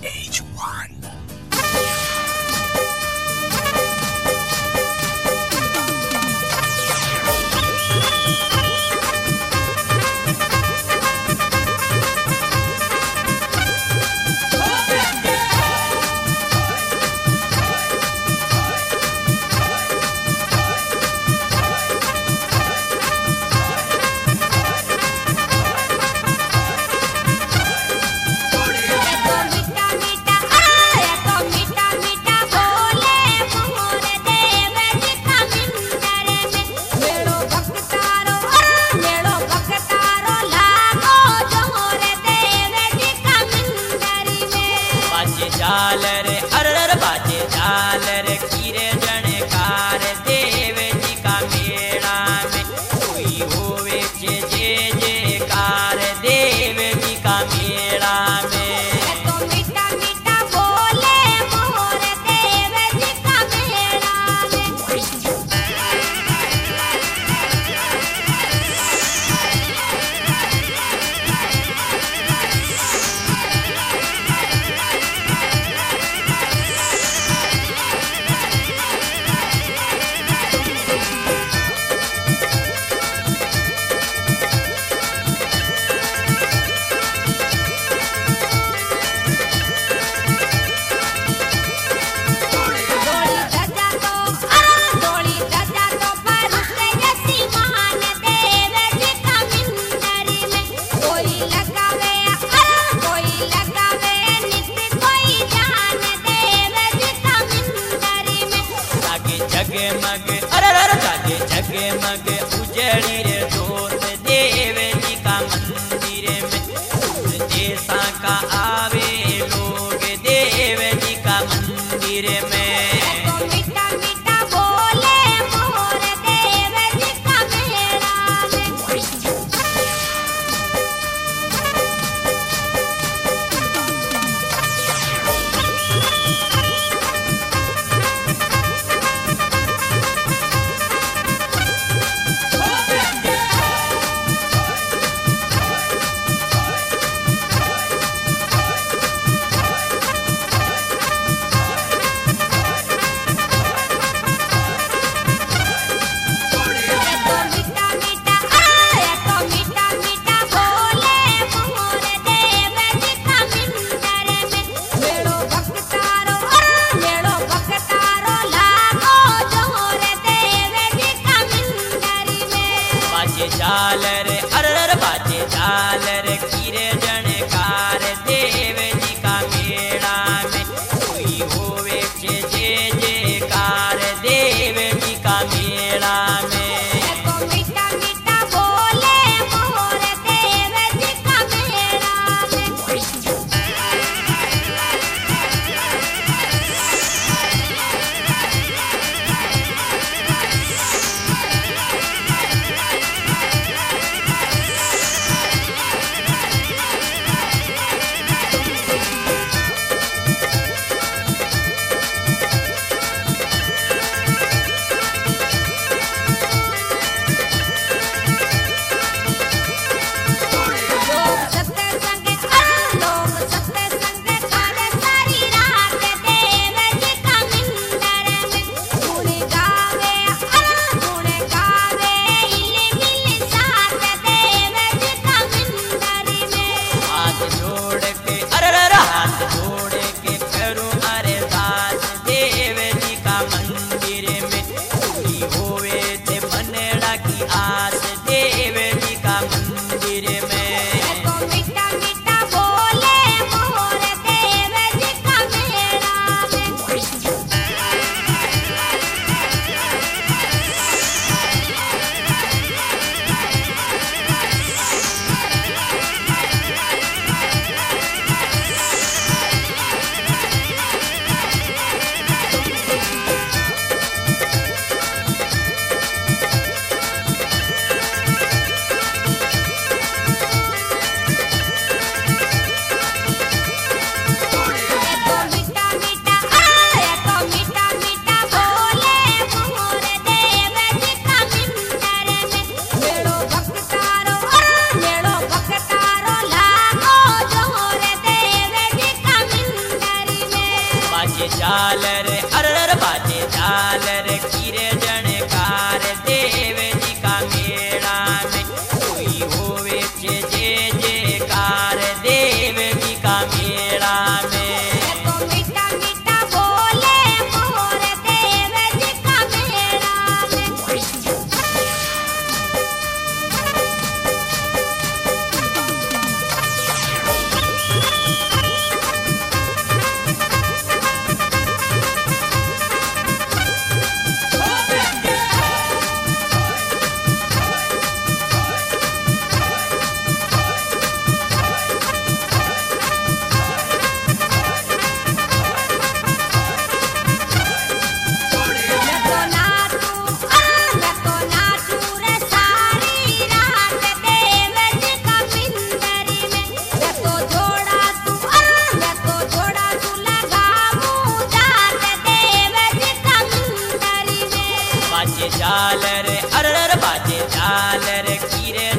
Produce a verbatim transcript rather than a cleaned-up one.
H one. झालर अरर बाजे झालर कीरे जनकार देव जी का मेला में कोई होवे जे जे जयकार देव जी का मेला में। तो मीठा मीठा बोले मोर देव जी का मेला में। जगमग अरर जागे जगमग उजड़ी रे जोत देव जी का मंदिर में जैसा का आवे लोग देव जी का मंदिर में। तो मीठा मीठा बोले मोर देव जी का मेला में। झालर अरर बाजे झालर कीरे जनकार देव जी का मेला में कोई होवे जे जे जयकार देव जी का मेला में। तो मीठा मीठा बोले मोर देव जी का मेला में। बाजे झालर अरर बाजे झालर कीरे जनकार देव जी का मेला में कोई होवे छे जय जयकार देव जी का मेला में तो मीठा मीठा बोले मोर देव जी का मेला में झालर अरर बाजे झालर कीरे